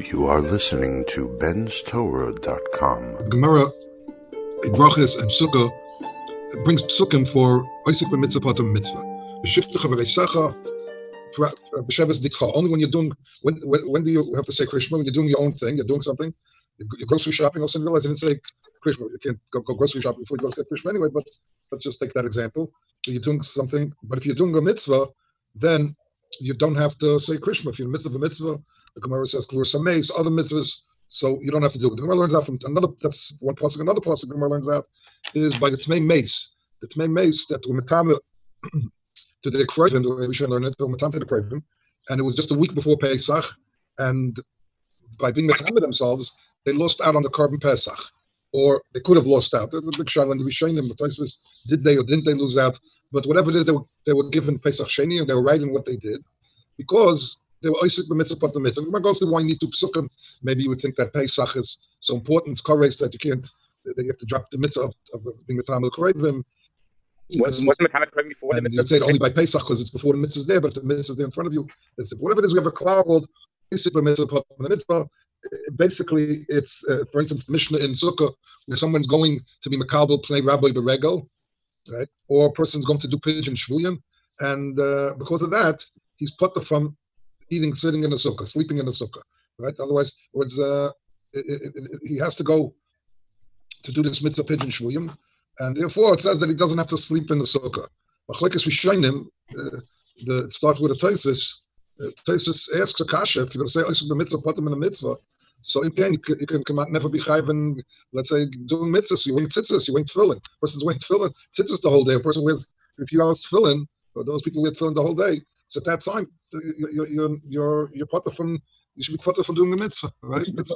You are listening to benstorah.com. The Gemara in Brachas and Sukkah brings psukim for Oisik b'mitzvah patur mitzvah. B'shiftecha v'veisecha b'sheves dikcha. Only when you're doing, when do you have to say Krishma? When you're doing your own thing, you're doing something, you're grocery shopping, also realize I didn't say Krishma. You can't go grocery shopping before you go say Krishma anyway, but let's just take that example. So you're doing something, but if you're doing a mitzvah, then you don't have to say Krishma. If you're in the midst of a mitzvah, the Gemara says Kavur Sameis, other mitzvahs, so you don't have to do it. The Gemara learns out from another, that's one pasuk. Another pasuk the Gemara learns out is by the Tmei Meis. The Tmei Meis that were Matam to the Krevim, we should learn it, Matam to the Krevim, and it was just a week before Pesach, and by being Matam themselves, they lost out on the carbon Pesach. Or they could have lost out. There's a big shayla in the Rishonim. Did they or didn't they lose out? But whatever it is, they were given Pesach Sheni, and they were right in what they did, because they were Oisik b'mitzvah patur mitzvah. It goes to why you need to psukim. Maybe you would think that Pesach is so important, it's korres that you have to drop the mitzvah of being the time of the Korevim. Wasn't the time of the Korevim before the mitzvah? You'd say it only by Pesach because it's before the mitzvah's there, but if the mitzvah's there in front of you, whatever it is, we have a cloud called Oisik b'mitzvah patur mitzvah. Basically, it's, for instance, the Mishnah in Sukkah, where someone's going to be Makabel Pnei Rabbi Berego, right? Or a person's going to do Pidyon Shvuyim, and because of that, he's put from eating, sitting in the Sukkah, sleeping in the Sukkah, right? Otherwise, he has to go to do this mitzvah Pidyon Shvuyim, and therefore it says that he doesn't have to sleep in the Sukkah. Machlekes Rishonim, it starts with a Tosfos. Tosfos asks a kasha, if you're going to say Oisik b'mitzvah patur min a mitzvah, so again, you can come out, never be chayven, let's say, doing mitzvahs, you wearing tzitzis, you wearing tefillin. A person's wearing tefillin, tzitzis the whole day. A person wears a few hours tefillin, or those people wear tefillin the whole day. So at that time, you're patur from, you should be patur from doing the mitzvah, right? That's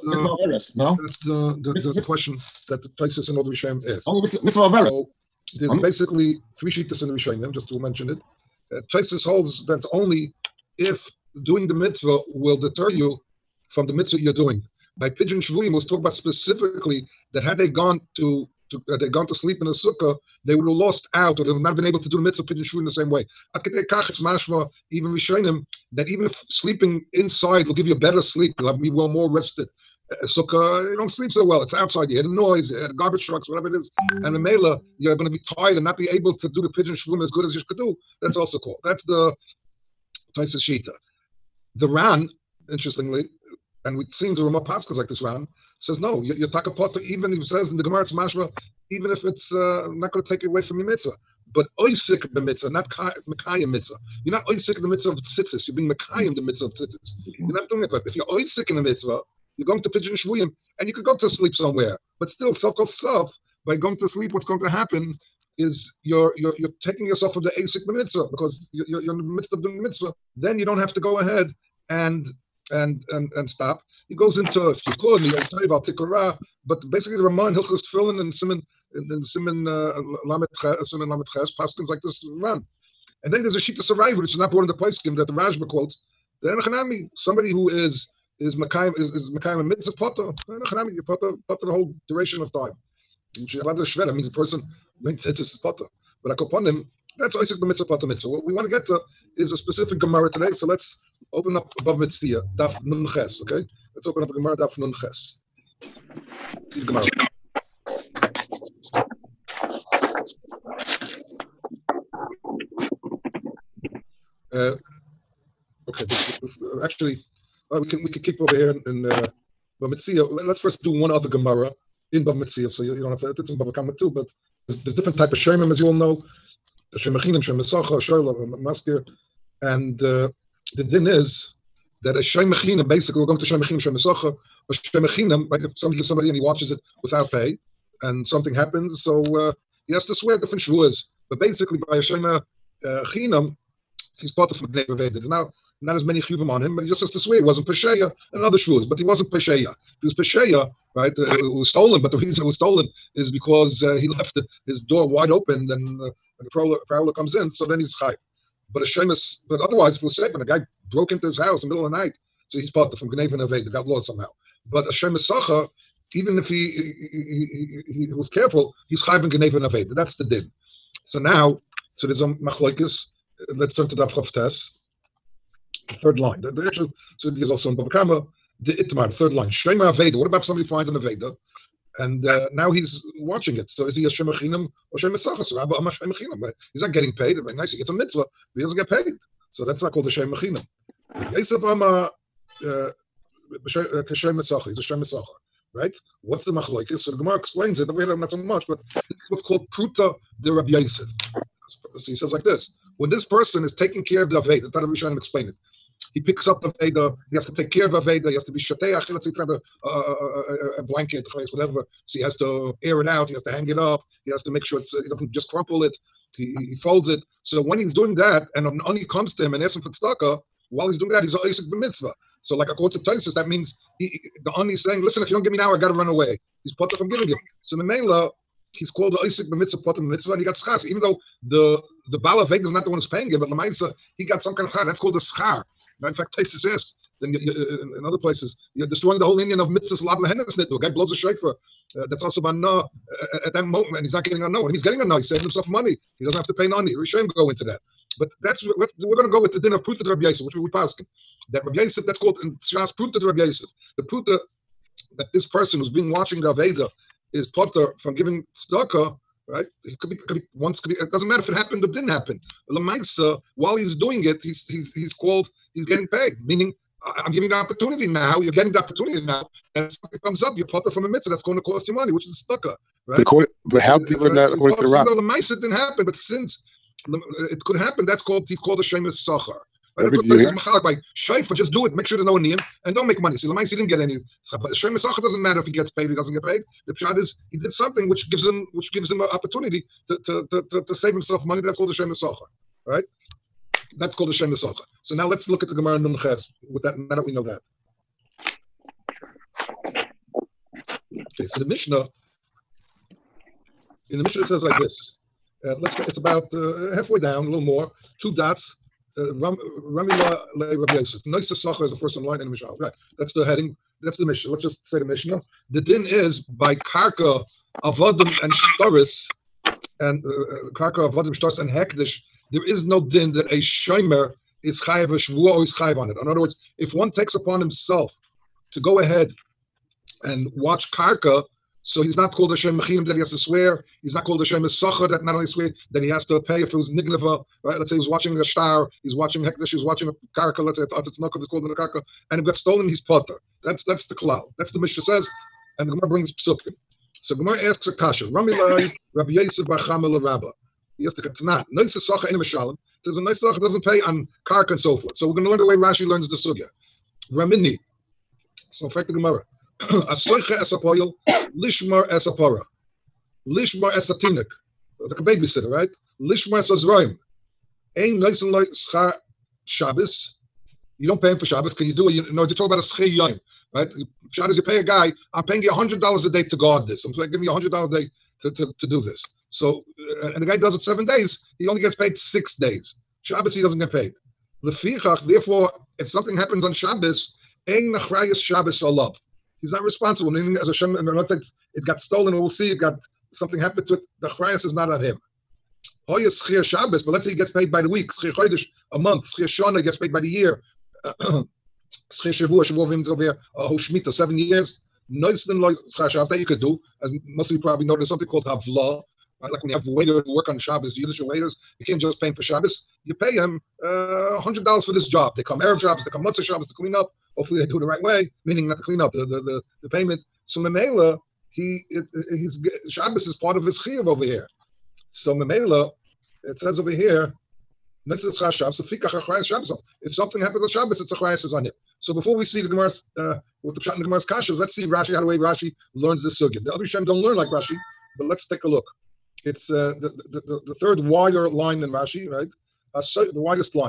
the question that the Tosfos in Od Rishonim is. So there's basically three shittas in the Rishonim, just to mention it. Tosfos holds that's only if doing the mitzvah will deter you from the mitzvah you're doing. By Pidyon Shvuyim was talking about specifically that had they gone to sleep in a sukkah, they would have lost out, or they would not have been able to do the mitzvah Pidyon Shvuyim the same way. It's mashma, even Rishonim, that even if sleeping inside will give you a better sleep, you'll be more rested. A sukkah, you don't sleep so well. It's outside. You hear the noise, you hear the garbage trucks, whatever it is, and the mela, you're going to be tired and not be able to do the Pidyon Shvuyim as good as you could do. That's also called. That's the Tosfos Shita. The Ran, interestingly, and we've seen the Ramah Paskas like this Ran, says no, you're takapata, even it says in the Gemara, it's mashma, even if it's not going to take it away from your mitzvah. But oisik the mitzvah, not mekayim mitzvah. You're not oisik the mitzvah of tzitzis, you're being mekayim the mitzvah of tzitzis. You're not doing it, but if you're oisik in the mitzvah, you're going to Pidyon Shvuyim, and you could go to sleep somewhere. But still, self, by going to sleep, what's going to happen is you're taking yourself from the asik mitzvah, because you're in the midst of doing the mitzvah. Then you don't have to go ahead and stop. He goes into, if you could, but basically the Ramah Hilchos Tefillin and Siman Lamed Ches paskins like this Ran. And then there's a Shita Sarayv, which is not part of the Paiskim that the Rashba quotes. The Enochanami, somebody who is Mekayim a mitzvah patur, Enochanami, you patur the whole duration of time. That means the person went to his patur. But upon him, that's Oisik the mitzvah patur mitzvah. What we want to get to is a specific Gemara today. So let's open up above Mitzvah, Daf Nun Ches, okay? Let's open up a Gemara, Daf Nun Ches. See the Gemara. Okay, actually, we can keep over here in Bava Metzia. Let's first do one other Gemara in Bava Metzia, so you don't have to, it's in Bava Kama too, but there's different type of Shemim, as you all know. Shem Mechinim, Shem Mesacha, Shoyla, Maskir, and the din is that a Shem Mechinim, basically we're going to Shem Mechinim, Shem Mesacha, a Shem Mechinim, like if somebody gives somebody and he watches it without pay, and something happens, so he has to swear different shvuas. But basically by a Shem Mechinim, he's part of Bnei Vaved. There's now not as many chiyuvim on him, but he just has to swear he wasn't Pesheya and other shvuas, but he wasn't Pesheya. If he was Pesheya, right, it was stolen, but the reason it was stolen is because he left his door wide open, and the prowler comes in, so then he's chayv. But a shemus, but otherwise, if it was safe, and a guy broke into his house in the middle of the night, so he's part from Gneva and Aved, got lost somehow. But a shemus sacha, even if he was careful, he's chayv in Gneva and Aved. That's the din. So now, there's a machlokes. Let's turn to Daf Chav Tes. Third line. The actual, so it is also in Bava Kama. the itmar, third line. Shema Aveda. What about if somebody finds an Aveda? And now he's watching it. So is he a Shemachinam or Shemachas? But he's not getting paid. Very nice. He gets a mitzvah, but he doesn't get paid. So that's not called a Shemachinam. Yosef Ama He's a Shemachas, right? What's the machlokes? So the Gemara explains it. We have not so much, but it's what's called Pruta de Rabbi Yosef. So he says like this: when this person is taking care of the Aveda, that's how we trying to explain it. He picks up the Aveda. He has to take care of Aveda. He has to be shateach. Let's say he has a blanket, whatever. So he has to air it out. He has to hang it up. He has to make sure he doesn't just crumple it. He folds it. So when he's doing that, and an ani comes to him and asks him for tzedakah, while he's doing that, he's a Isaac b'mitzvah. So like according to Taisus, that means the ani is saying, listen, if you don't give me now, I got to run away. He's put from giving you. So Memela, he's called the Isaac b'mitzvah, put b'mitzvah, and he got schar. Even though the Baal Aveda is not the one who's paying him, but Lamaisa, he got some kind of schar. That's called the schar. In fact, Taisus says, then in other places, you're destroying the whole Indian of mitzvahs lav lehenes nit. A guy blows a shofar. That's also about no at that moment, and he's not getting a no. When he's getting a no, he's saving himself money. He doesn't have to pay nani. We shouldn't go into that. But that's we're going to go with the din of Pruta to Rabbi Yosef, which we would pass. That Rabbi Yosef, that's called in Shas Pruta to Rabbi Yosef. The Pruta that this person who's been watching the Aveda is potter from giving tzedakah, right? It could be once. It doesn't matter if it happened or didn't happen. Lamaisa, while he's doing it, he's called. He's getting paid, meaning I'm giving the opportunity now. You're getting the opportunity now, and if something comes up, you're potter from a mitzvah that's going to cost you money, which is tzedakah, right? But how given that according to Rav? Lamaisa didn't happen, but since it could happen, he's called a shemus sachar. Right? That's what places machalik by shayfa. Just do it. Make sure there's no niyim and don't make money. See, Lamaisa didn't get any. But the shemus sachar doesn't matter if he gets paid, or he doesn't get paid. The pshat is he did something which gives him an opportunity to save himself money. That's called the shemus sachar, right? That's called the shemus sachar. So now let's look at the Gemara Nun Ches. With that, now that we know that. Okay, so the Mishnah. In the Mishnah it says like this. It's about halfway down, a little more, 2 dots. Ramila le Rabbi Yosef. Noisa Sacha is the first line in the Mishnah. Right, that's the heading. That's the Mishnah. Let's just say the Mishnah. The din is by karka avodim and shtaris, and karka avodim shtaris and hekdesh. There is no din that a shomer is chayav a shvuah or is chayav on it. In other words, if one takes upon himself to go ahead and watch karka, so he's not called a Shem Mechinim that he has to swear. He's not called a Shem Sacher that not only swear, that he has to pay if it was Nigneva, right? Let's say he was watching a star, he's watching Hekdesh, he's watching a karka, let's say it's Nokov is called in a karka, and it got stolen, he's potter. That's the klal. That's the Mishnah says, and the Gemara brings psukim. So Gemara asks a kasha, Ramilai, Rabbi Yosef Bachamel Rabba. He has to Tanat. Noisa Sacher in Mishalim. Says a Noisa Sacher doesn't pay on karka and so forth. So we're going to learn the way Rashi learns the sugya. Ramini. So in fact the Gemara. Asoicha esapoyel, lishmar esapora, lishmar esatinik. That's like a babysitter, right? Lishmar esazroim. Ein noisen like schar Shabbos. You don't pay him for Shabbos. Can you do it? You know, to talk about a schei yom, right? Shabbos, you pay a guy. I'm paying you $100 a day to guard this. I'm giving you $100 a day to do this. So, and the guy does it 7 days. He only gets paid 6 days. Shabbos, he doesn't get paid. Lefichach, therefore, if something happens on Shabbos, ein nachrayas Shabbos olav. He's not responsible. Meaning, as Hashem, and let's say it got stolen, or we'll see it got something happened to it. The chrayas is not on him. Hoya schir Shabbos, but let's say he gets paid by the week. Schir chodesh a month. Schir shana gets paid by the year. Schir shavua means over here a whole shmita 7 years. Noisen lo schar Shabbos that you could do, as most of you probably know. There's something called havla. Right? Like when you have waiters who work on Shabbos, Yiddish waiters, you can't just pay him for Shabbos. You pay him $100 for this job. They come Erev Shabbos, they come Motzei Shabbos to clean up. Hopefully they do it the right way, meaning not to clean up the payment. So Memela, he's Shabbos is part of his chiyuv over here. So Memela, it says over here, if something happens on Shabbos, it's a chrayas on him. So before we see the Gemara's, what the pshat in the Gemara's kashas, let's see Rashi, how the way Rashi learns this sugya. The other Shem don't learn like Rashi, but let's take a look. It's the third wider line in Rashi, right? The widest line.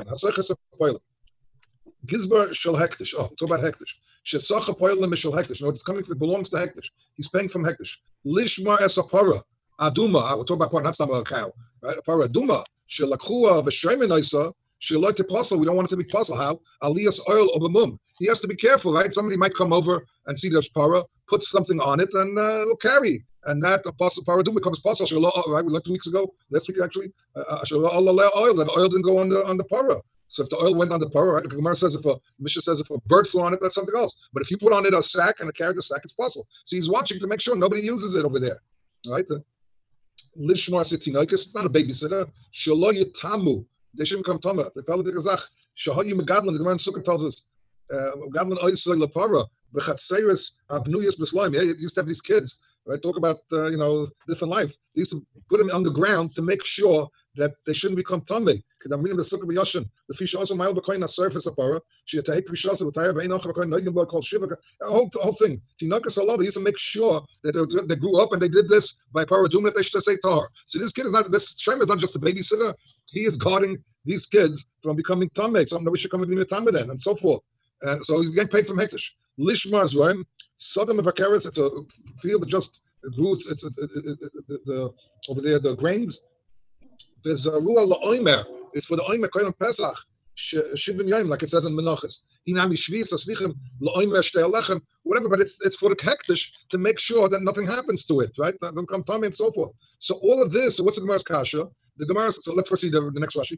Gizbar shel hektish. Oh, talk about hektish. Shesacha poilim shel hektish. No, it's coming from. It belongs to hektish. He's paying from hektish. Lishmar esapara aduma. We're talking about part. That's not about a cow, right? A para aduma. Shelakchua v'shreminaisa. Shelot pasal. We don't want it to be pasal. How? Aliyas oil obamum. He has to be careful, right? Somebody might come over and see there's para, put something on it, and it'll carry. And that apostle paradum becomes apostle. Right? We learned 2 weeks ago, last week actually. Oil. That oil didn't go on the para. So if the oil went on the parah, right, the Gemara says Mishnah says if a bird flew on it, that's something else. But if you put on it a sack and carry the sack, it's possible. So he's watching to make sure nobody uses it over there. Right? Lishmar Sitinoikis, it's not a babysitter. Shalo Yitamu. They shouldn't come Tama. The Shahayu Megadlan, the Gemara in Sukkah tells us, Megadlan Oisoi Lapara, Bechatseris Abnuyas Beslaim. Yeah, you used to have these kids, right? Talk about different life. They used to put them on the ground to make sure that they shouldn't become Tame. Because I'm reading the Sukkah B'Yoshin. The fish also mile becoin a surface of para. She had to take Rishasa with Tire Beinoch becoin Noigin boy called Shiva. The whole thing. Tinokas Allah, they used to make sure that they grew up and they did this by para doom that they should say Tar. So this kid is not, this Shem is not just a babysitter. He is guarding these kids from becoming Tame. Something that we should come and be Tame then, and so forth. And so he's getting paid from Hektish. Lishmar's Rhyme, Sodom of Akaris, it's a field that just grew, it's over there, the grains. There's a Ruah La'oimer, it's for the Oimer Koyim Pesach, Shivim Yom, like it says in Menachos. Inami Shvis, Aslichim, La'oimer, Shtei Alechem, whatever, but it's for the Hektish to make sure that nothing happens to it, right? Don't come Tame and so forth. So all of this, so what's the Gemara's Kasha? The Gemara, so let's first see the next Rashi.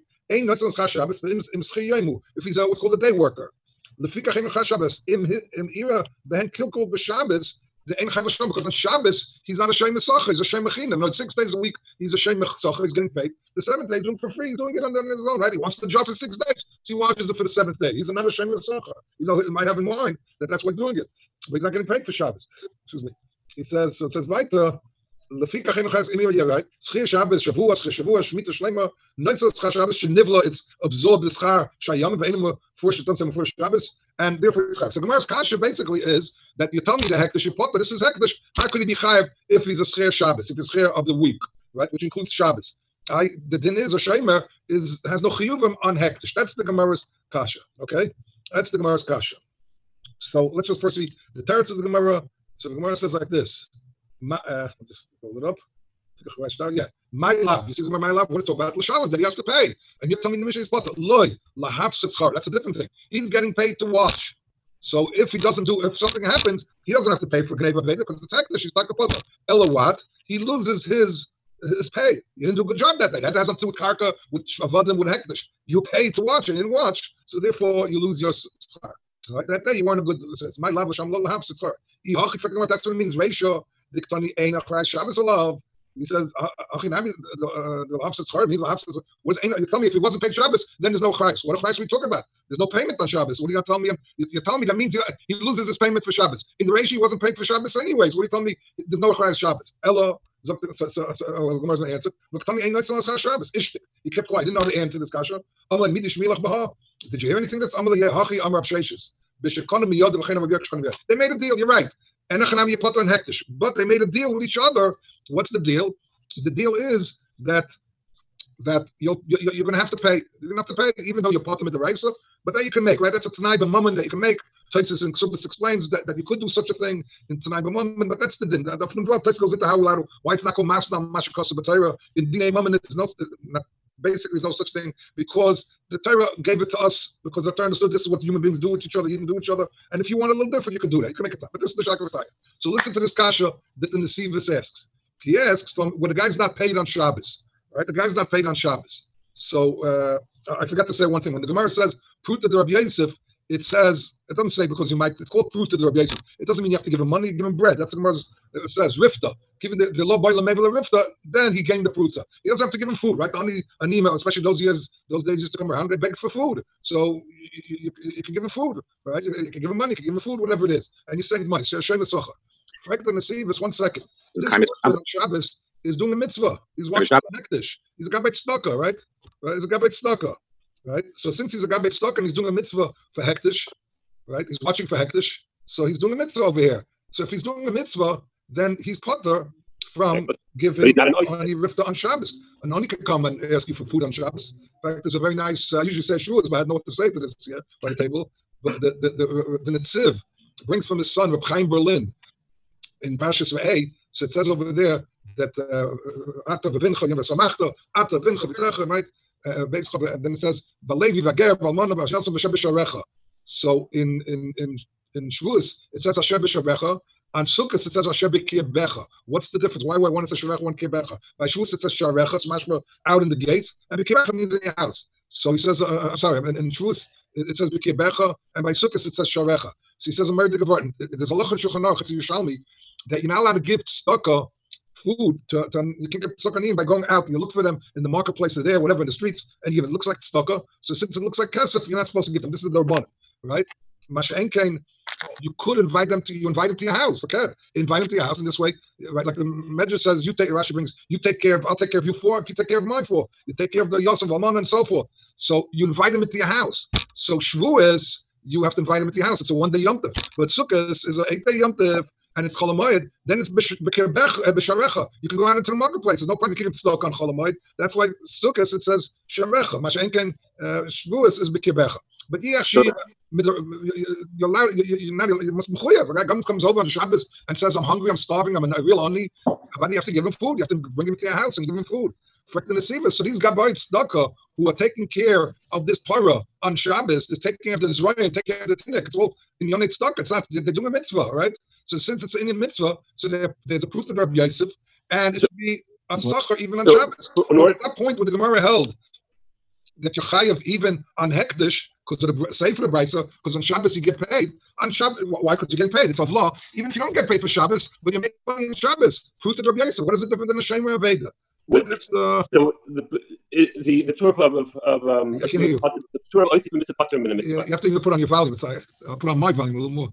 If he's what's called a day worker. Because on Shabbos, he's not a Shem Mesacha, he's a Shem Mechina. No, 6 days a week, he's a Shem Mesacha, he's getting paid. The 7th day, he's doing it for free, he's doing it on his own, right? He wants the job for 6 days, so he watches it for the 7th day. He's another Shem Mesacha. You know, he might have in mind that that's why he's doing it. But he's not getting paid for Shabbos. Excuse me. He says, so it says, weiter, right? Shabbos, Shavuos, Shemitah, Shlema, Noisel Shabbos, Shenivla, it's absorbed the Schar, Shayam, Ve'enim, for Shabbos, and therefore, so Gemara's Kasha basically is that you tell me the Hektish, you put, but this is Hektish, how could he be Chayav if he's a Schar Shabbos, if he's Schar of the week, right, which includes Shabbos? The din is, a Shemer has no Chiyuvim on Hektish. That's the Gemara's Kasha, okay? That's the Gemara's Kasha. So let's just first see the teretz of the Gemara. So the Gemara says like this. Just hold it up. Yeah, my love. You see, my love. What is talking about? L'shalom that he has to pay, and you're telling me the Mishnah is potter. Loy lahaf setzchar. That's a different thing. He's getting paid to watch. So if he doesn't do, if something happens, he doesn't have to pay for Gneva Veda because it's Hektish. He's like a potter. Ella what? He loses his pay. You didn't do a good job that day. That has nothing to do with karka, with avadim, with Hektish. You paid to watch and you didn't watch, so therefore you lose your setzchar. Right? That day you weren't a good. It says my love l'sham lo lahaf setzchar. That's what it means. Ratio. He says, the Hafsat's hard. He's the you tell me if he wasn't paid Shabbos, then there's no Christ. What Christ are we talking about? There's no payment on Shabbos. What are you going to tell me? You're telling me that means he loses his payment for Shabbos. In the ratio, he wasn't paid for Shabbos anyways. What are you telling me? There's no Christ Shabbos. Ella, Gemara's going to answer. He kept quiet. He didn't know the answer to this kasha. Did you hear anything that's they made a deal. You're right. And Hektish, but they made a deal with each other. What's the deal? The deal is that you're going to have to pay. You're going to have to pay, even though you're part of the Raisa. But that you can make, right? That's a Tanai B'Mammon that you can make. Taisus and Ksubis explains that you could do such a thing in Tanai B'Mammon, but that's the din. The Taisus goes into why it's not called Masna Mashakasa B'Torah. In Dinei Mammon, it's basically there's no such thing because the Torah gave it to us because the Torah understood this is what human beings do with each other. You can do each other, and if you want a little different, you can do that. You can make it up. But this is the Shakar. So listen to this kasha that the Nesivis asks. He asks when the guy's not paid on Shabbos, right? The guy's not paid on Shabbos. So I forgot to say one thing. When the Gemara says Pruta de Rabbi Yosef, it says it doesn't say because you might. It's called Pruta de Rabbi Yosef. It doesn't mean you have to give him money. Give him bread. That's the Gemara's. It says Rifta. Given the law by Lamevela Rifta, then he gained the Pruta. He doesn't have to give him food, right? Only anima, especially those days used to come around. They begged for food, so you can give him food, right? You can give him money, you can give him food, whatever it is, and you save money. So Shem Esacha. Frank the Nesivis, 1 second. This person on Shabbos is doing a mitzvah. He's watching Hektish. He's a Gabbai Tzedakah, right? He's a Gabbai Tzedakah, right? So since he's a Gabbai Tzedakah and he's doing a mitzvah for Hektish, right? He's watching for Hektish, so he's doing a mitzvah over here. So if he's doing a mitzvah, then he's potter from giving any rifta on Shabbos. And only can come and ask you for food on Shabbos. In fact, there's a very nice, I usually say shuas, but I had no what to say to this by the table. But the Netziv brings from his son, Reb Chaim Berlin, in Parshas Ve'eh, so it says over there that Ata v'vincha yiv'samachta, Ata v'vincha v'trecha, right? And then it says, V'levi v'ger v'almona v'ashalsa v'shem b'sharecha. So in Shavuos, it says Asher b'sharecha. On Sukkot, it says Asher b'kirbecha. What's the difference? Why one is Asher one kirbecha? By Shavuos, it says Sharecha, it's mashma out in the gates, and b'kirbecha means in your house. So he says, sorry, in Shavuos it says B'kibecha, and by Sukkot it says Sharecha. So he says in Merid Gevorten, there's a Lach in Shulchan Aruch, it's a Yerushalmi, that you're not allowed to give tzedakah food to you can get tzedakah by going out. You look for them in the marketplaces there, whatever, in the streets, and you give it. It looks like tzedakah. So since it looks like kesef, you're not supposed to give them. This is the Rabbanan, right? Masha Enkein, you could invite them to your house. Okay, invite them to your house in this way, right? Like the Medrash says, Rashi brings, you take care of, I'll take care of you four. If you take care of my four, you take care of the Yosef, Alman, and so forth. So you invite them into your house. So Shavuos, you have to invite them into your house. It's a 1-day Yom Tov. But Sukkot is an 8-day Yom Tov, and it's Chol Hamoed. Then it's B'Sharecha. You can go out into the marketplace. There's no point in keeping stock on Chol Hamoed. That's why Sukkot it says Sharecha. Masha Enkein Shavuos is B'Kibecha. But actually, you're allowed. You must be mechuyev. A guy comes over on Shabbos and says, "I'm hungry. I'm starving. I'm a real only." But you have to give him food. You have to bring him to your house and give him food. So these Gabayit Tzedakah who are taking care of this para on Shabbos is taking care of the Zraya, taking care of the Tinnik. It's all in Yonei Tzedakah. It's not. They're doing a mitzvah, right? So since it's in mitzvah, so there's a proof of Rabbi Yosef, and it should be a sachar even on Shabbos. At that point, when the Gemara held that you're chayav even on hekdesh because of the sefer brisa, because on Shabbos you get paid. On Shabbos, why? Because you get paid. It's of law. Even if you don't get paid for Shabbos, but you make money in Shabbos, proof to Rabbi Yosef. What is it different than a shemer aveda? That's the Torah of the Torah of Oisik Mitzvah Pater Min Mitzvah. You have to even put on your volume. I'll put on my volume a little more.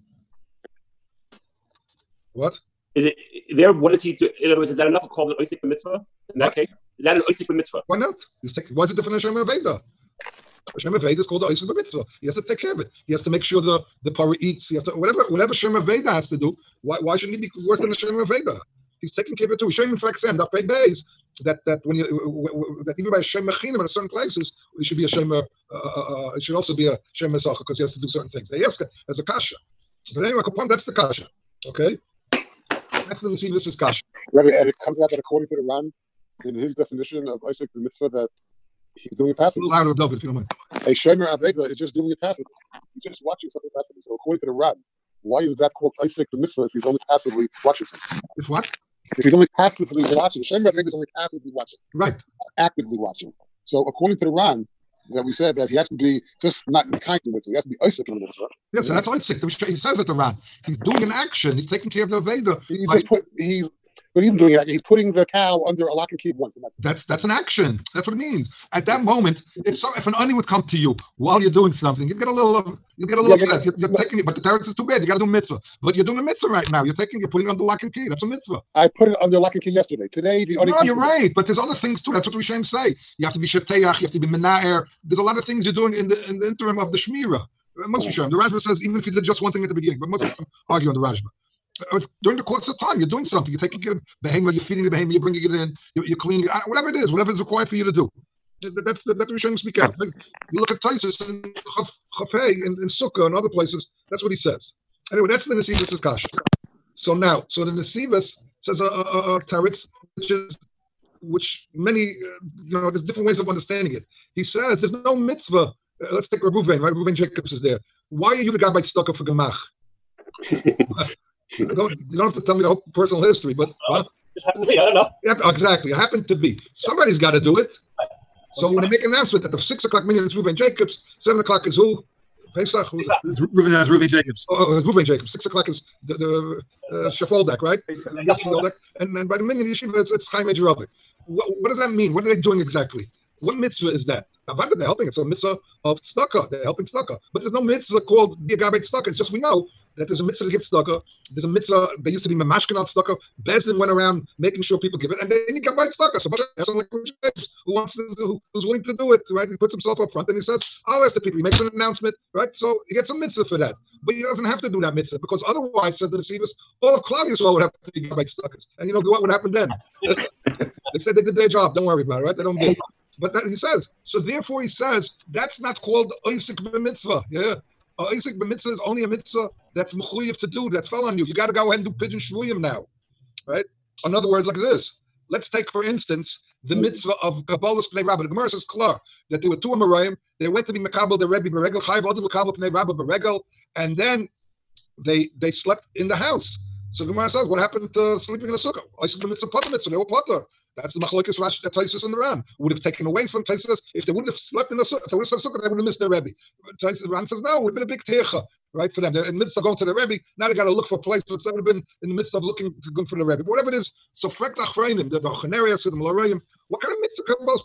What? Is it there? What does he do? In other words, is that enough called an Oisik Mitzvah? In that case, is that an Oisik Mitzvah? Why not? Why is it different than a shemer aveda? Shem Aveda is called the Oisik Mitzvah. He has to take care of it. He has to make sure the parah eats. He has to whatever Shem Aveda has to do. Why shouldn't he be worse than a Shem Aveda? He's taking care of it too. Shem in fact said that pay days that when that even by Shem Mechinim in certain places it should be a Shem. It should also be a Shem Mesacha because he has to do certain things. They ask as a kasha. But anyway, that's the kasha. Okay, that's the Nesivis is kasha. Rabbi, and it comes out that according to the Ran, in his definition of Oisik Mitzvah, that he's doing it passively. A little louder, David, if you don't mind. A Shemer Aveda is just doing it passively. He's just watching something passively. So according to the Ran, why is that called Oisik Mitzvah if he's only passively watching something? If what? If he's only passively watching, Shemer Aveda is only passively watching. Right. Actively watching. So according to the Ran, that we said that he has to be just not kind to mitzvah, he has to be Oisik in the mitzvah. Yes, and that's why he says it to Ran. He's doing an action. He's taking care of the Aveda. But he's doing it. He's putting the cow under a lock and key once. And that's an action. That's what it means. At that moment, if an ani would come to you while you're doing something, you get a little upset. You're taking it, but the teretz is too bad. You got to do a mitzvah. But you're doing a mitzvah right now. You're putting it under lock and key. That's a mitzvah. I put it under lock and key yesterday. Today, the no, you're right. But there's other things too. That's what we Rishonim say. You have to be shetayach. You have to be menaer. There's a lot of things you're doing in the interim of the shmira. Most Rishonim. The Rashba says even if you did just one thing at the beginning, but most of them argue on the Rashba. It's during the course of time, you're doing something. You're taking care of behavior, you're feeding the behavior, you're bringing it in, you're cleaning it, whatever it is, whatever is required for you to do. That's what we shouldn't speak out. You look at Taisus and Chafei in Sukkah and other places, that's what he says. Anyway, that's the Nesivus Kasha. So the Nesivus says a teretz, which many, there's different ways of understanding it. He says there's no mitzvah. Let's take Reuven, right? Reuven Jacobs is there. Why are you the guy by tzedakah for Gemach? You don't have to tell me the whole personal history, but it happened to be. I don't know. Yeah, exactly. It happened to be. Somebody's got to do it. So when they make an announcement that the 6 o'clock minyan is Reuven Jacobs, 7 o'clock is who? Pesach. Reuven Jacobs. Oh, Reuven Jacobs. 6 o'clock is the Shafoldak, right? And by the minyan yeshiva, it's Chaim Ejeravic. What does that mean? What are they doing exactly? What mitzvah is that? They're helping. It's a mitzvah of tzedakah. They're helping tzedakah. But there's no mitzvah called B'Gabei tzedakah. It's just we know that there's a mitzvah to give tzedakah. There's a mitzvah. They used to be mamashkin on tzedakah. Bezdin went around making sure people give it, and then he got by tzedakah. So who's willing to do it, right? He puts himself up front and he says, "I'll ask the people." He makes an announcement, right? So he gets a mitzvah for that, but he doesn't have to do that mitzvah because otherwise, says the Nesivus, all of Claudius would have to be by tzedakah. And what would happen then? They said they did their job. Don't worry about it, right? They don't get it. But he says, so therefore he says, that's not called Oisik b'mitzvah. Yeah. Oisik b'mitzvah is only a mitzvah that's mechuyev to do, that's fell on you. You got to go ahead and do pidyon shvuyim now. Right? In other words, like this. Let's take, for instance, the mitzvah of Kabbalah's Pnei Rabbah. The Gemara says klar, that there were two Amoraim. They went to be Mekabel, the Rebbe, Beregel, Chayiv, Odin, Mekabel, Pnei Rabbah, Beregel, and then they slept in the house. So the Gemara says, what happened to sleeping in a sukkah? Oisik b'mitzvah, potter mitzvah, they were potter. That's the machlokes Rashi, Tosfos and the Ran would have taken away from Tosfos if they wouldn't have slept in the sukkah. If they would have slept in the sukkah, they would have missed their Rebbe. Tosfos Ran says no, it would have been a big teicha, right, for them. They're in the midst of going to the Rebbe. Now they got to look for a place. So it would have been in the midst of looking to go for the Rebbe. But whatever it is, so frek lachreinim, the Chanerias, the Malorayim. What kind of mitzvah kabbalah?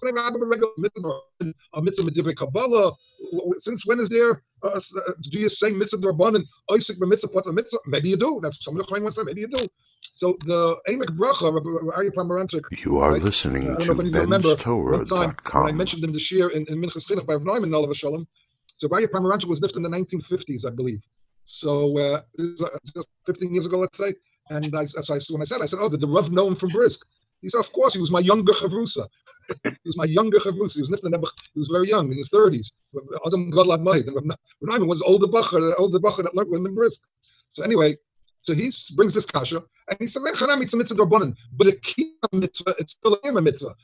A mitzvah medivrei kabbalah. Since when is there? Do you say mitzvah d'Rabbanan, oisik b'mitzvah pata mitzvah? Maybe you do. That's somebody claim once that. Maybe you do. So the Emek Bracha, Aryeh Pomeranchik. You are listening to Ben'sTorah.com. I mentioned him this year in Minchas Chinuch by Rav Neumann, Olav Shalom. So Aryeh Pomeranchik was nifted in the 1950s, I believe. So just 15 years ago, let's say. And when I said, oh, did the Rav know him from Brisk? He said, of course, he was my younger Chavrusa. He was my younger Chavrusa. He was nifted. He was very young, in his 30s. Adam Gadlad Maid. And Rav Neumann was older bacher that learned with him in Brisk. So anyway, so he brings this kasha, and he says, it's a mitzvah d'Rabbanan, but a kiyum mitzvah, it's still a mitzvah.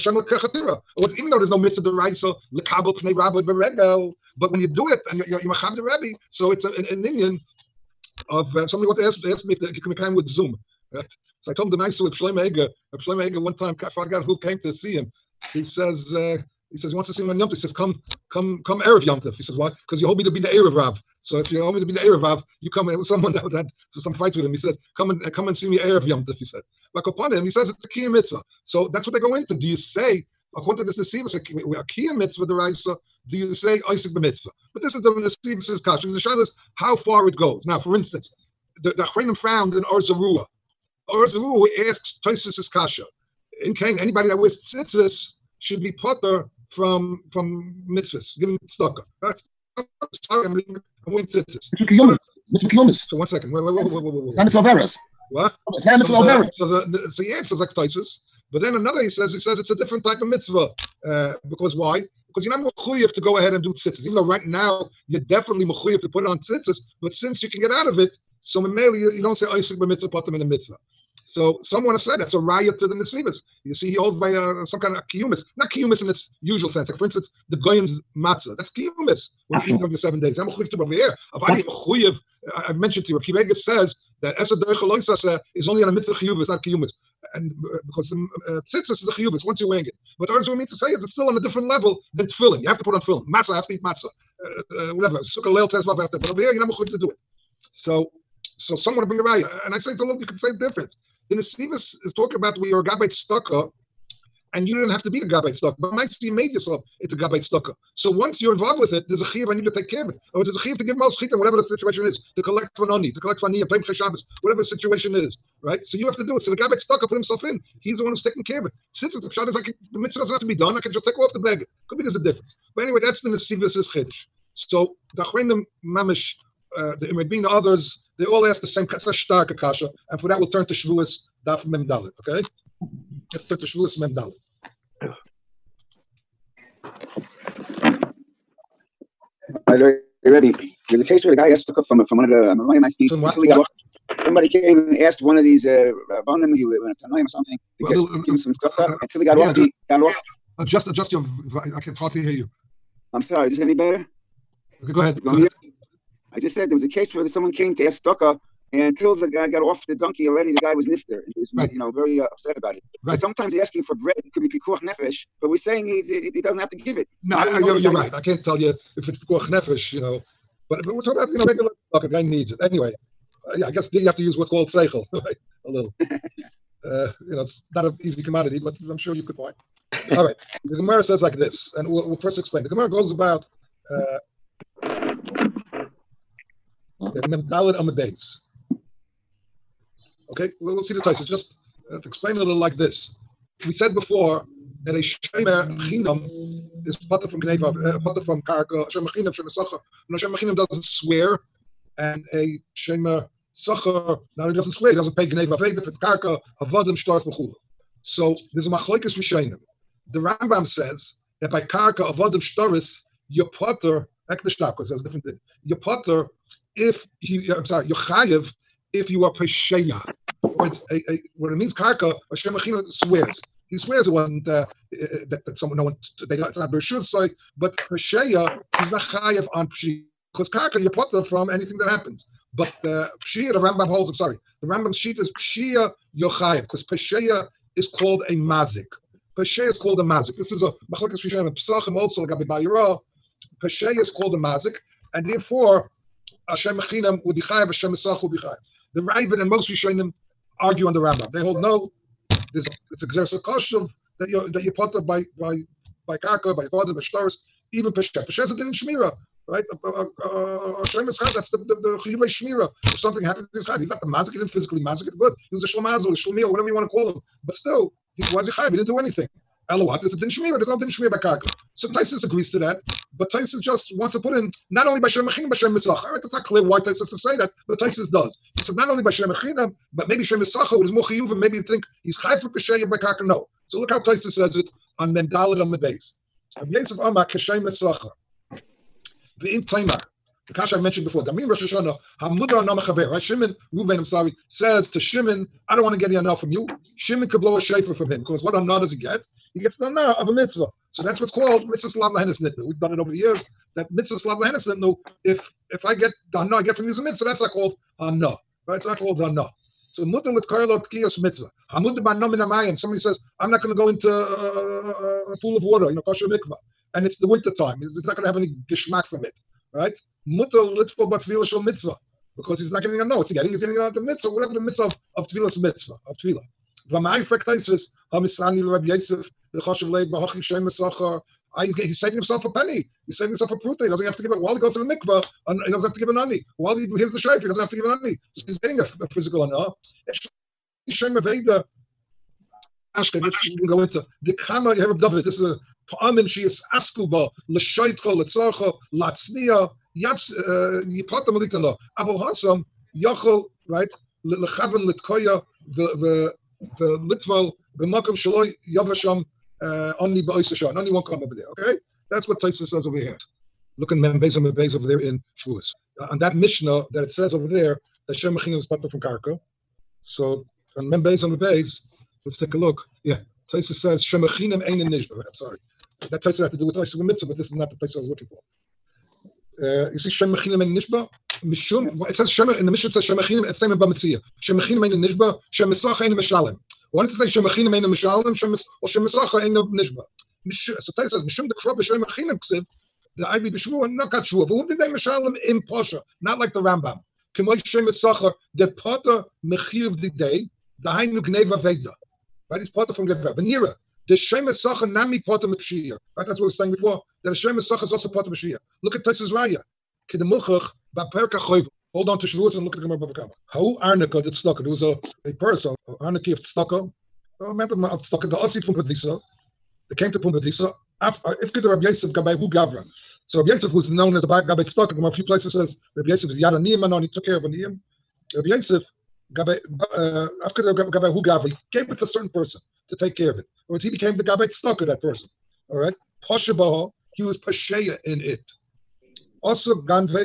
Even though there's no mitzvah d'Oraisa, l'kabel pnei rabbi b'regel, but when you do it, and you're machab the rabbi, so it's an Indian of, somebody wanted to ask me if you can come with Zoom, right? So I told him the nice with Shlomo Eger one time, I forgot who came to see him. He says, he wants to see him on Yom Tov. He says, come Erev Yom Tov. He says, why? Because you hold me to be the Erev Rav. So if you hold me to be the Erev Rav, you come in. It was someone that had some fights with him. He says, come and see me Erev Yom Tov, he said. Like upon him, he says it's a kiyum mitzvah. So that's what they go into. Do you say, according to this Nesivus, a kiyum mitzvah, the Raisa, do you say Isaac b'mitzvah? But this is the Nesivus' kasha. And the shayla is how far it goes. Now, for instance, the Achronim found in Or Zarua. Or Zarua asks Tosfos' kasha. In Cain, anybody that wears tzitzis should be potter from mitzvahs, giving tzedakah. Sorry, I'm wearing tzitzis. Mr. Kiyumis. So 1 second. Wait. It's not Mr. Alvarez. What? It's not Mr. Alvarez. So he answers like Tosfos, but then another he says it's a different type of mitzvah. Because why? Because you're not mechuyev to go ahead and do tzitzis. Even though right now you're definitely mechuyev to put it on tzitzis, but since you can get out of it, so mainly you don't say Isaac b'mitzvah, put them in a mitzvah. So someone has said that's a raya to the Nesivus. You see, he holds by some kind of kiyumis, not kiyumis in its usual sense. Like for instance, the goyim's matzah, that's kiyumis. When you eat over the 7 days, I'm mechuyev over here. I've mentioned to you, Akiva Eiger says that Esed Derech Eloisas is only on a mitzvah chiyuvis, not kiyumis, and because tzitzis is a chiyuvis once you're wearing it. But Arzu means to say is it's still on a different level than tefillin. You have to put on tefillin. Matzah, I have to eat matzah. Whatever. Sukkah leil tezvav after, but over here you're not mechuyev to do it. So someone will bring a raya, and I say it's a little. You can say the difference. The Nesivus is talking about where you're a gabait stucker, and you didn't have to be the gabait stucker. But nice you made yourself into gabait stucker. So once you're involved with it, there's a chiyuv I need to take care of it. Or there's a chiyuv to give most chiyuv, whatever the situation is, to collect for noni, to collect for niyah, pay Shabbos, whatever the situation is, right? So you have to do it. So the gabait stucker put himself in. He's the one who's taking care of it. Since the pshat is like the mitzvah doesn't have to be done, I can just take off the bag. Could be there's a difference. But anyway, that's the Nesivus' chiddush. So the Achronim mamish. The Imrabin, others, they all ask the same stark kasha, and for that we'll turn to Shavuos Daf Mem Dalet. Okay, let's turn to Shavuos Mem Dalet. Are you ready? In the case where the guy asked from one of the my feet, somebody came and asked one of these about him, he went to know him or something, to give him some stuff until he got off. He got off. Adjust your. I can hardly hear you. I'm sorry. Is this any better? Okay, go ahead. I just said there was a case where someone came to ask Stucker, and until the guy got off the donkey already, the guy was nifter. And he was, very upset about it. Right. So sometimes he's asking for bread. It could be pikuach nefesh, but we're saying he doesn't have to give it. No, you're right. I can't tell you if it's pikuach nefesh, But we're talking about, regular stuff. A guy needs it. Anyway, I guess you have to use what's called seichel, right? A little. It's not an easy commodity, but I'm sure you could find. All right. The Gemara says like this, and we'll first explain. The Gemara goes about... Dalet on the base. Okay, we'll see the Tosfos. Just to explain a little like this. We said before that a shemer chinam is potter from gneva, potter from karka. Shemer chinam, shemer sacher. No, shemer chinam doesn't swear, and a shemer sacher now he doesn't swear. He doesn't pay gneva. If it's karka, avodim shtarts l'chula. So there's a machlokes rishonim. The Rambam says that by karka avodim shtaris, your potter. Ekdeshtakos says different thing. Your potter. You're chayiv if you are pesheya. What it means, karka, Hashem Achina swears. He swears it wasn't that someone, no one, it's not Bereshus side, but pesheya, he's not chayiv on pshi. Because karka, you're potter from anything that happens. But pshia, the Rambam holds, the Rambam's sheet is pshia, you're chayiv. Because pesheya is called a mazik. Peshe is called a mazik. This is a machlokes rishonim and pesachim also gabi bayira. Peshe is called a mazik, and therefore Hashem Mechinam would be chayav, Hashem Mesach would be chayav. The Ravid and most rishonim argue on the Rambam. They hold no. It's a gzersa koshuv that you put up by karka, by father, by shtaros, even peshe. Peshe is a din in shmira, right? Hashem Mesach, that's the chiyuvei shmira. If something happens to his chayv, he's not the mazik. He didn't physically mazik it good. He was a shlamazel, a shlemiel, whatever you want to call him. But still, he was a chayv. He didn't do anything. Elowat, there's a din shmira. There's no din shmira by karka. So Taisus agrees to that, but Taisus just wants to put in not only by Shem Mechinam, but Shem Mesach. All right, it's not clear why Taisus to say that, but Taisus does. He says not only by Shem Mechinam, but maybe Shem Mesach is more chiyuv, and maybe you think he's chayv for Pesheya by karka. No. So look how Taisus says it on Mendalit on the base. Yosef Amar Keshem Mesach. The in Taimar. The kasha I mentioned before, Damim Rosh Hashanah, Hamudar Namachaver, right? Shimon, Ruvain, I'm sorry, says to Shimon, I don't want to get any enough from you. Shimon could blow a shayfer from him, because what anah does he get? He gets the anah of a mitzvah. So that's what's called mitzvah slav lahenes nitnu. We've done it over the years. That mitzvah slav lahenes nitnu, if I get the anah I get from using mitzvah, that's not called anah. Right? It's not called anah. So mutar l'tkarlo tkiyos mitzvah. Hamud b'anah min ha'mayim. Somebody says, I'm not going to go into a pool of water, kosher mikvah. And it's the winter time. It's not going to have any geshmak from it. Right? Mutar litfo b'tfilah shel mitzvah, because he's not getting a no. He's getting out the mitzvah, whatever the mitzvah of tefillah's mitzvah of tefillah. V'ma'ay frektaisvis hamisani l'Rabbi Yosef l'chashav leib b'hachik shem mesachar. He's saving himself a penny. He's saving himself a pruta. He doesn't have to give it while he goes to the mikvah. He doesn't have to give an ani. While he hears the shayf, he doesn't have to give an ani. So he's getting a physical anah. Shem aveda. Ashken, we can go into the kama. You have a David. This is a pa'amim she is askuba l'shaytcha l'tzarcha l'tzniya. Yaps yipatam l'itala. Avol hasam yachol right l'chaven l'tkoya v'litval v'makam shaloi yavasham only ba'isashan. Only won't come over there. Okay, that's what Taisus says over here. Look at Membez and Membez over there in Shavuos. On that Mishnah that it says over there that Shem Mechinam is patur from karka. So on Membez and Membez, let's take a look. Yeah, Taisus says Shem Mechinam ein in nishba. I'm sorry. That Taisus has to do with Taisus mitzvah, but this is not the Taisus I was looking for. You see Shem Mechinam ein nishba. Mishum. It says Shem in the Mishnah. It says Shem Mechinam. It's same in Bamitzia. Shem Mechinam ein nishba. Shem Mesach ein mishalem. Why did it say Shem Mechinam ein mishalem? Or Shem Mesach ein nishba. So Taisus says Mishum the krab Shem Mechinam ksiv. The Ivy B'Shvuah, not got Shvuah. But who did they mishalem in Pasha? Not like the Rambam. K'moy Shem Mesachar the Potter Mechiv the day the Hainu Gneva Veda. Right, he's Potter from Gneva. Venira the Shem Mesachar Nami Potter Mepshiyah. Right, that's what we were saying before. That the Shem Mesachar is also Potter Mepshiyah. Look at Taisus Raya. Kedemuchach Ba'Perka Choyv. Hold on to Shavuos and look at the Gemara Bava Kama. How Arnika did Tzedakah? There was a person, Arniki of Tzedakah. Remember of Tzedakah the Asi Pumbedisa. They came to Pumbedisa. If could Rabbi Yosef Gabay Hu Gavra. So Rabbi Yosef, who's known as the Gabay Tzedakah, a few places says Rabbi Yosef is Yad Aniyim and he took care of Aniyim. Rabbi Yosef Gabay after Gabay Hu Gavra, he gave it to a certain person to take care of it. Or he became the Gabay Tzedakah, that person. All right, Pashabaha, he was Pasheya in it. Also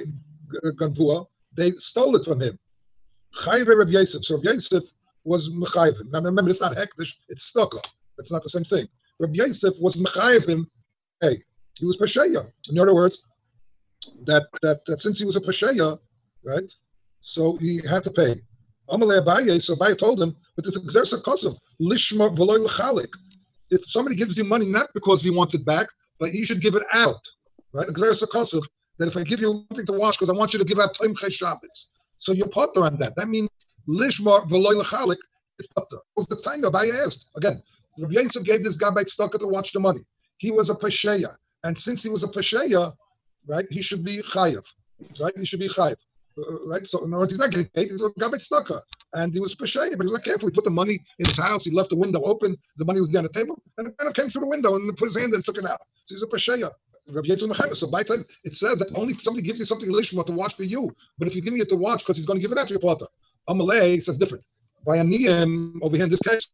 Ganvua, they stole it from him. Chayve Rabbi Yosef. So Rabbi Yosef was Mechayv. Now remember, it's not Hektish, it's Tzedakah. It's not the same thing. Rabbi Yosef was Mechayv him. Hey, he was Pasheya. In other words, that since he was a Pasheya, right? So he had to pay. Amalei Abaye, so Abaye told him, but this is Xersa Kosev, Lishma V'loy L'chalik. If somebody gives you money, not because he wants it back, but he should give it out, right? Xersa Kosev, that if I give you something to wash, because I want you to give out Toim Chei Shabbos. So you're potter on that. That means Lishma V'loy L'chalik is potter. What was the time Abaye asked? Again, Rabbi Yosef gave this guy back tzedakah to watch the money. He was a Pasheya. And since he was a Pasheya, right, he should be chayiv. Right? He should be chayiv. Right? So in other words, he's not getting paid. He's a guy back tzedakah. And he was Pasheya, but he was not careful. He put the money in his house. He left the window open. The money was there on the table. And the man came through the window and put his hand and took it out. So he's a Pasheya. Rabbi Yosef Mechaber. So by time it says that only if somebody gives you something lishma to watch for you, but if he's giving it to watch because he's going to give it out to your potter. Amalei says different. By Aniyim, over here in this case,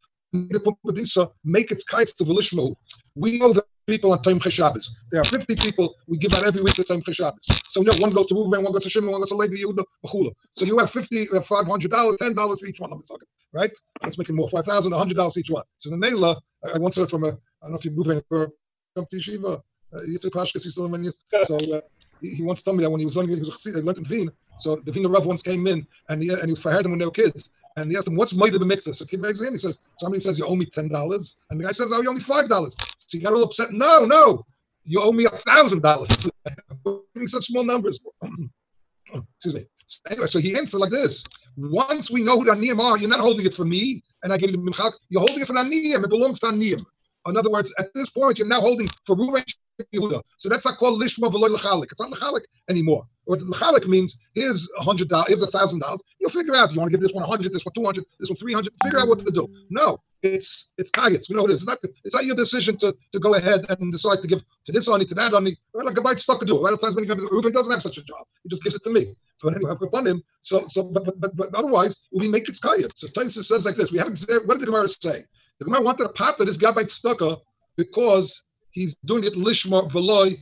make it kites to Velishmahu. We know that people on Toim Chei Shabbos. There are 50 people we give out every week to Toim Chei Shabbos. So no, one goes to Reuven, one goes to Shimon, one goes to Levi, Yehuda, Bechula. So you have $500, $10 for each one. Right? Let's make it more. $5,000, $100 each one. So the Mela, I once heard from I don't know if you Reuven come to Yeshiva, Yitzhak Pashkas, he's still in many years. So he once told me that when he was learning, he learned in Wien. So the Wiener Rav once came in and he was for them when they were kids. And he asked him, what's Moida b'mitzvah? So he says, somebody says, you owe me $10. And the guy says, oh, you owe me $5. So he got a little upset. No, you owe me $1,000. Such small numbers. Excuse me. So anyway, so he answered like this. Once we know who the Aniyim are, you're not holding it for me, and I give you the Minchak, you're holding it for the Aniyim. It belongs to Aniyim. In other words, at this point, you're now holding for Ruven Yehuda. So that's not called Lishma V'loy L'chalik. It's not L'chalik anymore. Or L'chalik means here's $100, here's $1,000. You'll figure out. You want to give this one 100, this one 200, this one 300. Figure out what to do. No, it's kayetz. We know what it is. It's not your decision to go ahead and decide to give to this honey, to that honey. Right, like a bite stuck to do. Right, Ruven doesn't have such a job. He just gives it to me. So anyway, I've upon him. But otherwise, we make it kayetz. So Taisa says like this. We haven't. What did the Gemara say? The Gemara wanted a part of this gabait stucker because he's doing it lishma v'loy.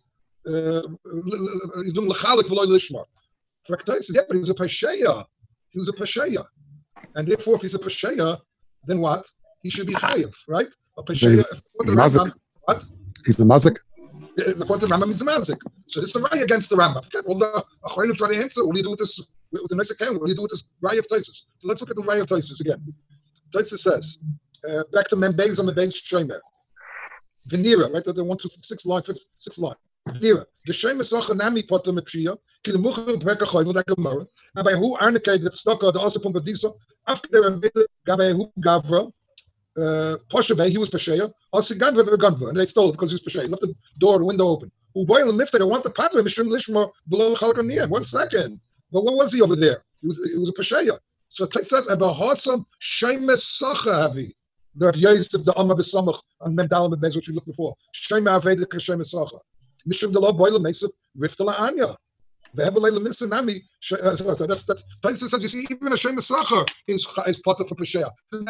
He's doing lechalik v'loy lishma. For Taisa, yeah, but he was a pasheya. He was a pasheya, and therefore, if he's a pasheya, then what? He should be chayiv, right? A pasheya. What? He's the mazik. According to the Rambam, he's a mazik. So this is a raya against the Rambam. All the Achronim try to answer. What do you do with this? With the next account, what do you do with this raya of Taisus? So let's look at the raya of Taisus again. Taisus says, back to Membez on the base Shomer. Venira, right? The 1 to 6 line, 6th line. Venira. The Shomer Sacha Nami Potter Mepshia. Kil Mucher Breka Choy V'Dak Gemara. By who Arnekay that Stocker the Asapum Badisa. After they were Gabe who Gavra. Poshabay, he was Pasheya. Also Gadva Gadva, and they stole it because he was Pasheya. Left the door, the window open. Uboy and Mifta, they want the Patra Mishum Lishma below Chalkaniyah. 1 second. But what was he over there? He was a Pasheya. So it says Abahasam Shemes Sacha Havi. The Rav Yosef, the Amma B'Samach, and Mendalim Bez, which we looked before. Shema Aveda Kashem Sacha. Mishum the Law Boiler Mesef, Riftala Anya. The Hevelayla Misanami. So that's Taisa says, you see, even a Shem Sacher is Potter for Pesheya.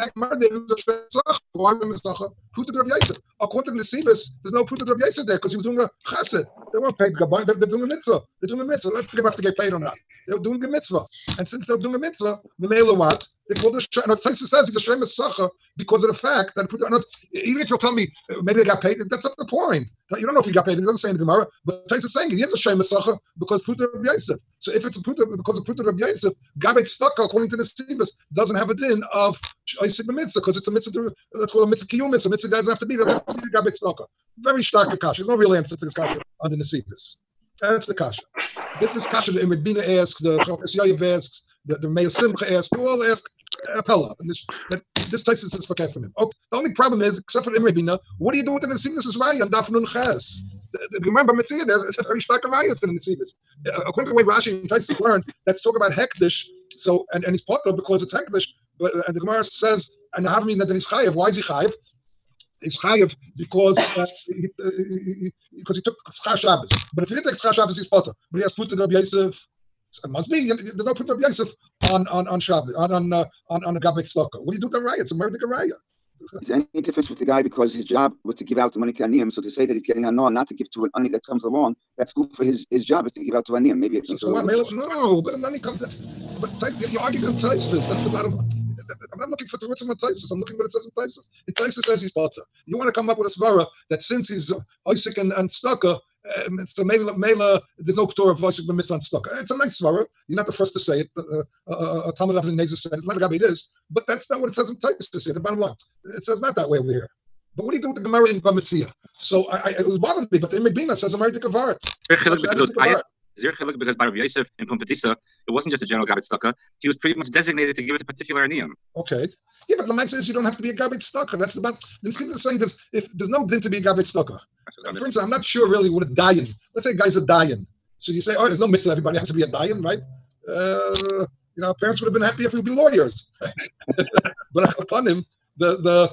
Why Sacher? Proof of Rav Yosef. According to the Sivas, there's no proof of Rav Yosef there because he was doing a chesed. They weren't paid. They're doing a mitzvah. They're doing a mitzvah. Let's think about to get paid or not. They're doing a mitzvah. And since they're doing a mitzvah, the male what? They call this. Taisa says he's a Shem Sacher because of the fact that even if you'll tell me maybe they got paid, that's not the point. You don't know if he got paid. It doesn't say in the Gemara, but Taisa is saying he is a Shem Sacher because proof of Rav Yosef. So if it's a proof because of proof of Rav Yosef, Gabet Stucca, according to the Sivas, doesn't have a din of Isik Mitzvah because it's a mitzvah. That's called a mitzvah kiyum mitzvah. Mitzvah doesn't have to be. Doesn't have to be Gabet Stucca. Very stark kasha. There's no real answer to this kasha under the Sivas. That's the kasha. This kasha the Imrit Bina asks, the Chalkas Yayev asks, the Meir Simcha asks. They all ask Appella. This Taisus is for from him. Okay. The only problem is, except for the Imrit Bina, what do you do with the Nesivas is right on Daf Nun Ches? Remember, Mitzvah, there's a very stark riot in the Nesivas. According to the way Rashi and Taisus learned, let's talk about Hektish. So and he's potter because it's Hektish. But and the Gemara says, and I mean that he's chayev. Why is he chayev? He's chayev because he took Schar Shabbos. But if he didn't take Schar Shabbos, he's potter. But he has put Rabbi Yosef. It must be. There's no put Rabbi Yosef on Shabbos on a Gabet Tzedakah. What do you do with the raya? It's a murder raya. Is there any difference with the guy because his job was to give out the money to Aniyim? So to say that he's getting Hanor, not to give to an Ani that comes along, that's good for his job is to give out to Aniyim. Maybe it's so what? No, but Ani comes. But you're arguing on Taisus. That's the bottom. I'm not looking for the words of Taisus. I'm looking what it says in Taisus. In Taisus says he's potter. You want to come up with a svara that since he's Isaac and Stucker, so maybe there's no Torah of Isaac and Mitzvah and Stucker. It's a nice svara. You're not the first to say it. Talmud Avnei Nezer said it. Let it is. But that's not what it says in Taisus. The bottom line. It says not that way over here. But what do you do with the Gemara in Bamitzia? So it was bothering me, but the Imrit Bina says American Kavarat. Is there a chiluk because by Rabbi Yosef in Pumbedisa, it wasn't just a general Gabet Tzedakah. He was pretty much designated to give it to particular aniyim. Okay. Yeah, but the man says you don't have to be a Gabet Tzedakah. That's the bad. The Sivas is saying if there's no din to be a Gabet Tzedakah. For instance, I'm not sure really what a dayan. Let's say a guy's a dayan. So you say, oh, there's no mitzvah. Everybody has to be a dayan, right? Parents would have been happy if we would be lawyers. But upon him, they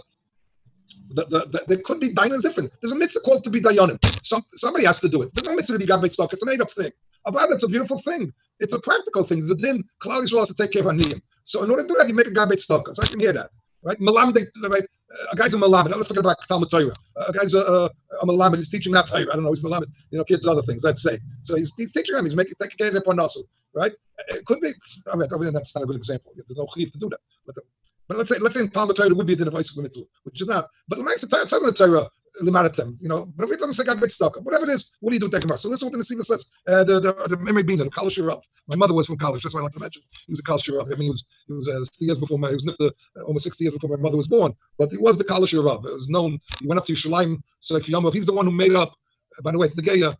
could be dayan is different. There's a mitzvah called to be dayanim. Somebody has to do it. There's no mitzvah to be Gabet Tzedakah. It's a made-up thing. About that's a beautiful thing. It's a practical thing. It's a din. Klal Yisrael has to take care of Aniyim. So in order to do that, you make a Gabet Tzedakah. So I can hear that, right? Malamed, right? A guy's a Malamed. Let's forget about Talmud Torah. A guy's a Malamed. He's teaching not Torah. I don't know. He's Malamed. Kids, other things. Let's say. So he's teaching them. He's taking care of their parnasu, right? It could be. I mean, that's not a good example. There's no chiv to do that. But let's say in Talmud Torah would be a din of Isaac mitzvah, which is not. But the Max says in the Torah, Limaratem, but if it doesn't say God makes stuck, whatever it is, what do you do with that Gemara? So listen what the Nesiva says. The Meme Bina, the Kalash Rav. My mother was from college, that's why I like to mention. He was a Kalash Rav. I mean, he was 60 years before almost 60 years before my mother was born, but he was the Kalash Rav. It was known. He went up to Yerushalayim, so if Yom, he's the one who made up. By the way, the Geya,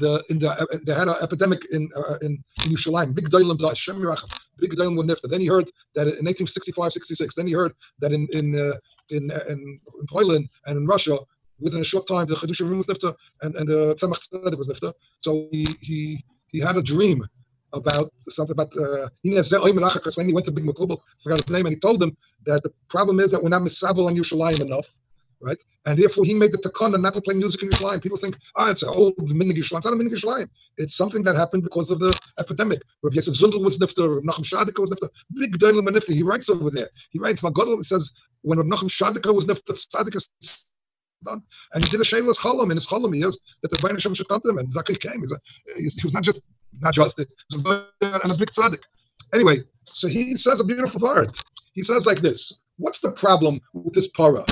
they had an epidemic in Yerushalayim. Big Doilim died. Shem Yerachim. Big Doilim were nifta. Then he heard that in 1865, 66. Then he heard that in Poland and in Russia, within a short time, the Chedusha Rim was nifta and the Tzemach Tzedek was nifta. So he had a dream about something about he went to Big Makubal, forgot his name, and he told them that the problem is that we're not misabel on Yerushalayim enough, right? And therefore he made the takana not to play music in Yerushalayim. People think, it's an old minig Yerushalayim. It's not a minig Yerushalayim. It's something that happened because of the epidemic. Rabbi Yosef Zundel was nifta, Rabbi Nachum Shadika was nifta. Big Doilim nifta. He writes over there. He writes, Vagodol, it says, when Rabbi Nachum Shadika was nifta, Tzaddik is done. And he did a Sheilas Cholam in his Cholam. He is that the Bain Hashem should come to him. And Zaki came. He was not just it. He was a big tzaddik. Anyway, so he says a beautiful word. He says like this: what's the problem with this para?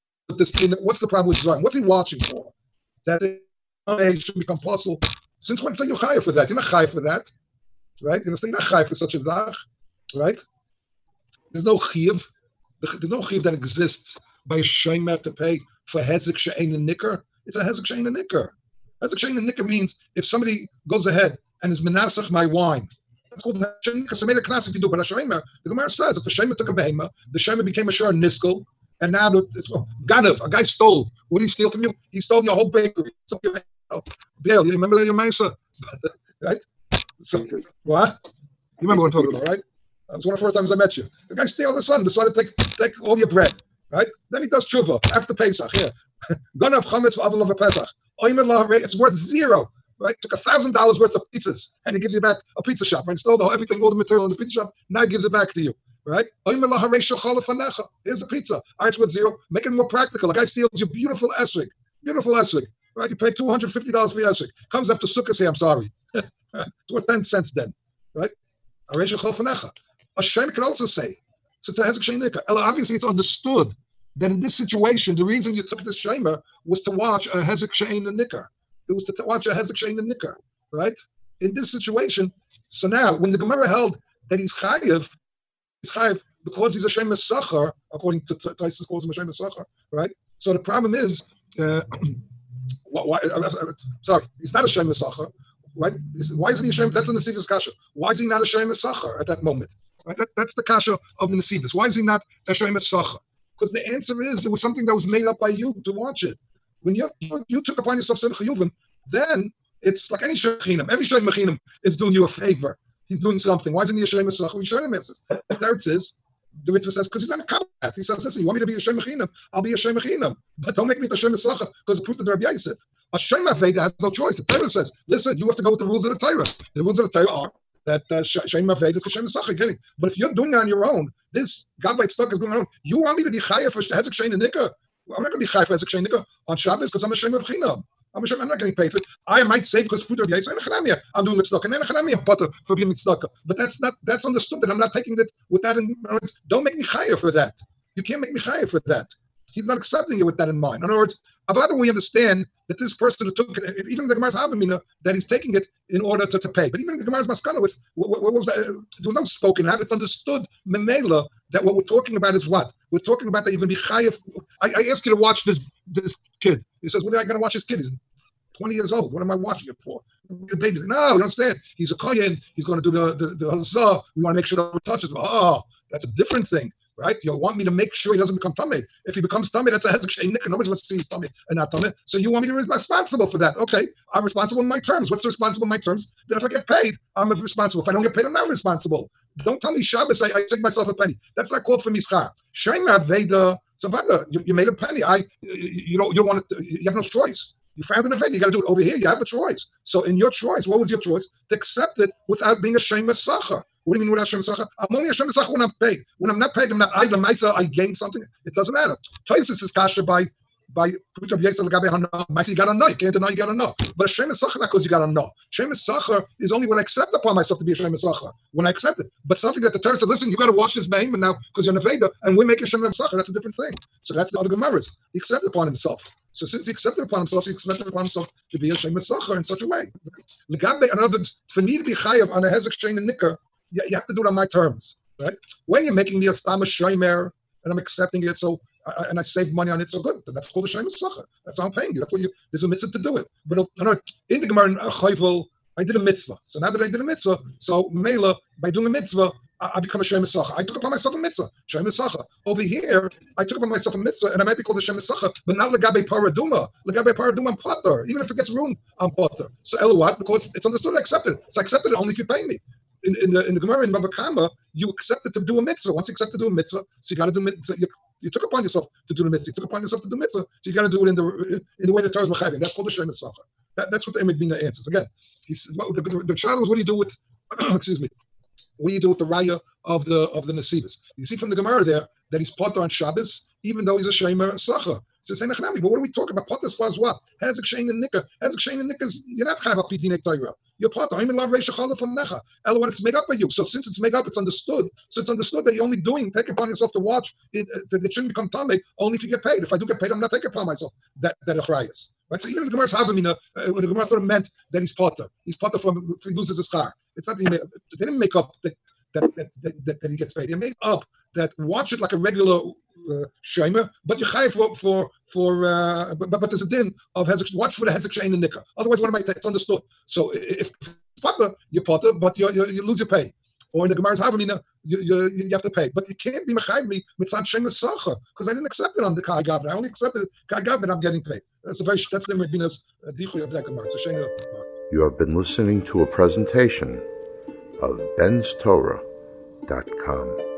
What's the problem with Israel? What's he watching for? That it should become possible. Since when say you're chayav for that? You're not chayav for that, right? You're not chayav for such a zach, right? There's no chiv. There's no chiv that exists by a shaymer to pay for hezek she'ein and nicker. It's a hezek she'ein and nicker. Hezek she'ein and nicker means if somebody goes ahead and is menasach my wine, that's called hezek because I made a class if you do. But a shaymer, the Gemara says, if a shaymer took a behema, the shaymer became a shar niskel, and now it's ganav. A guy stole. What did he steal from you? He stole your whole bakery. Biel, you remember that your Maisa? Right? So, what? You remember what I'm talking about, right? That was one of the first times I met you. The guy stole the son, decided to take all your bread, right? Then he does tshuva after Pesach. Here, ganav chametz v'avel of a Pesach. It's worth zero, right? Took $1,000 worth of pizzas, and he gives you back a pizza shop. Right? Stole everything, all the material in the pizza shop. Now he gives it back to you, right? Here's the pizza. All right, it's worth zero. Make it more practical. A guy steals your beautiful esrog, right? You pay $250 for the esrog. Comes after Sukkot, say, I'm sorry. It's worth 10 cents then, right? A shem can also say, so it's a hezek she'ein nicker. Obviously, it's understood that in this situation, the reason you took this shemer was to watch a hezek she'ein nicker. It was to watch a hezek she'ein nicker, right? In this situation, so now when the Gemara held that he's chayiv because he's a shemer sachar, according to Taisus calls him a shemer sachar, right? So the problem is, he's not a shemer sachar, right? Why isn't he a shemer? That's the Nesivus kasha. Why is he not a shemer sachar at that moment? Right? That's the kasha of the Nesivus. Why is he not a shemer sachar? Because the answer is it was something that was made up by you to watch it. When you took upon yourself certain chiyuvim, then it's like any shechinam. Every shechinam is doing you a favor. He's doing something. Why isn't he a shemer sachar? The teretz is, the Ritva says, because he's not a kabbalah. He says, listen, you want me to be a shemer chinam? I'll be a shemer chinam. But don't make me a shemer sachar because it proved to Rabbi Yosef. A shemer veda has no choice. The Torah says, listen, you have to go with the rules of the Torah. The rules of the Torah are that shemer veda is a shemer sachar. Getting, but if you're doing it on your own, this gabbai stuck is going on. You want me to be chayav for hezek she'ein nicker? I'm not going to be chayav for hezek she'ein nicker on Shabbos because I'm a shemer chinam. I'm not getting paid for it. I might say because I'm doing tzedakah, and I'm potter for being tzedakah. But that's understood that I'm not taking it with that in mind. Don't make me chayav for that. You can't make me chayav for that. He's not accepting it with that in mind. In other words, Avada, we understand that this person who took it, even the Gemara's Havamina, that he's taking it in order to pay. But even the Gemara's Maskana, what was that? There was no spoken out. It's understood, Memela, that what we're talking about is what? We're talking about that you're going to be chayav. I ask you to watch this kid. He says, what am I going to watch this kid? He's 20 years old. What am I watching it for? Baby. No, you understand. He's a kohen. He's going to do the hazah. We want to make sure that he touches. Oh, that's a different thing. Right? You want me to make sure he doesn't become tummy. If he becomes tummy, that's a hezek she'ein nicker. Nobody wants to see his tummy and not tummy. So you want me to be responsible for that? Okay, I'm responsible in my terms. What's responsible in my terms? Then if I get paid, I'm responsible. If I don't get paid, I'm not responsible. Don't tell me Shabbos, I take myself a penny. That's not called for mischar. Shemer veda. So you made a penny. You don't want it. You have no choice. You found an event. You got to do it over here. You have a choice. So in your choice, what was your choice? To accept it without being a shemer sachar. What do you mean without shemer sachar? I'm only a shemer sachar when I'm paid. When I'm not paid, I'm not idle. I gain something. It doesn't matter. Taisus is kasha by Putab Yisrael Lagabe Hana. Maisa, you got to know. You can't deny you got to know. But a shemer sachar is not because you got to know. Shemer sachar is only when I accept upon myself to be a shemer sachar. When I accept it. But something that the Torah said, listen, you got to watch this behemoth now because you're an aveda, and we make a shemer sachar. That's a different thing. So that's the other Gemaras. He accepted upon himself. So since he accepted upon himself, he accepted upon himself to be a Shem Mesacher in such a way. Legabe, in other words, for me to be chayav on a hezek shein and nicker, you have to do it on my terms, right? When you're making the astama shomer and I'm accepting it, so and I save money on it, so good. That's called a Shem Mesacher. That's how I'm paying you. That's what you. There's a mitzvah to do it. But in the Gemara in Chayvel, I did a mitzvah. So now that I did a mitzvah, so Mela, by doing a mitzvah, I become a Shem Mesacher. I took upon myself a mitzvah, Shem Mesacher. Over here, I took upon myself a mitzvah, and I might be called a Shem Mesacher, but not Legabe Paraduma. Legabe Paraduma, I'm Potter. Even if it gets room, I'm Potter. So Eluat, because it's understood, I accepted it. So I accepted it only if you pay me. In the Gemara in Bava Kama, you accepted to do a mitzvah. Once you accept to do a mitzvah, so you got to do mitzvah. You took upon yourself to do the mitzvah. You took upon yourself to do mitzvah, so you got to do it in the way the Torah is mechayving. That's called the Shem Mesacher. That's what the Emet Bina answers. Again, the child is what do you do with? Excuse me. What do you do with the raya of the Nesivos? You see from the Gemara there that he's potter on Shabbos, even though he's a Shemer Sacha. So say Nechnami, but what are we talking about? Potter as far as what? Hezek shein and nicker. Hezek shein and nicker is you're not chayv al pidinei Torah. You're potter. I'm in love reisha chala from necha. Ela when it's made up by you. So since it's made up, it's understood. So it's understood that you're only take upon yourself to watch it. It shouldn't become tamei only if you get paid. If I do get paid, I'm not taking upon myself that achrayas. Right? So even if the Gemara's havamina, the Gemara sort of meant that he's potter. He's potter from if he loses his car. It's not they didn't make up that he gets paid. They made up that watch it like a regular shamer, but you chayv but there's a din of hezek, watch for the hezek shein and nicker. Otherwise, what am I? It's understood. So if potter, you're potter, but you lose your pay. Or in the Gemara's havamina, you have to pay, but you can't be mechayv me mitzad shein mesacher because I didn't accept it on the kai gavna. I only accepted it kai gavna that I'm getting paid. That's the Rabina's dichuy of that Gemara. So you have been listening to a presentation of benstorah.com.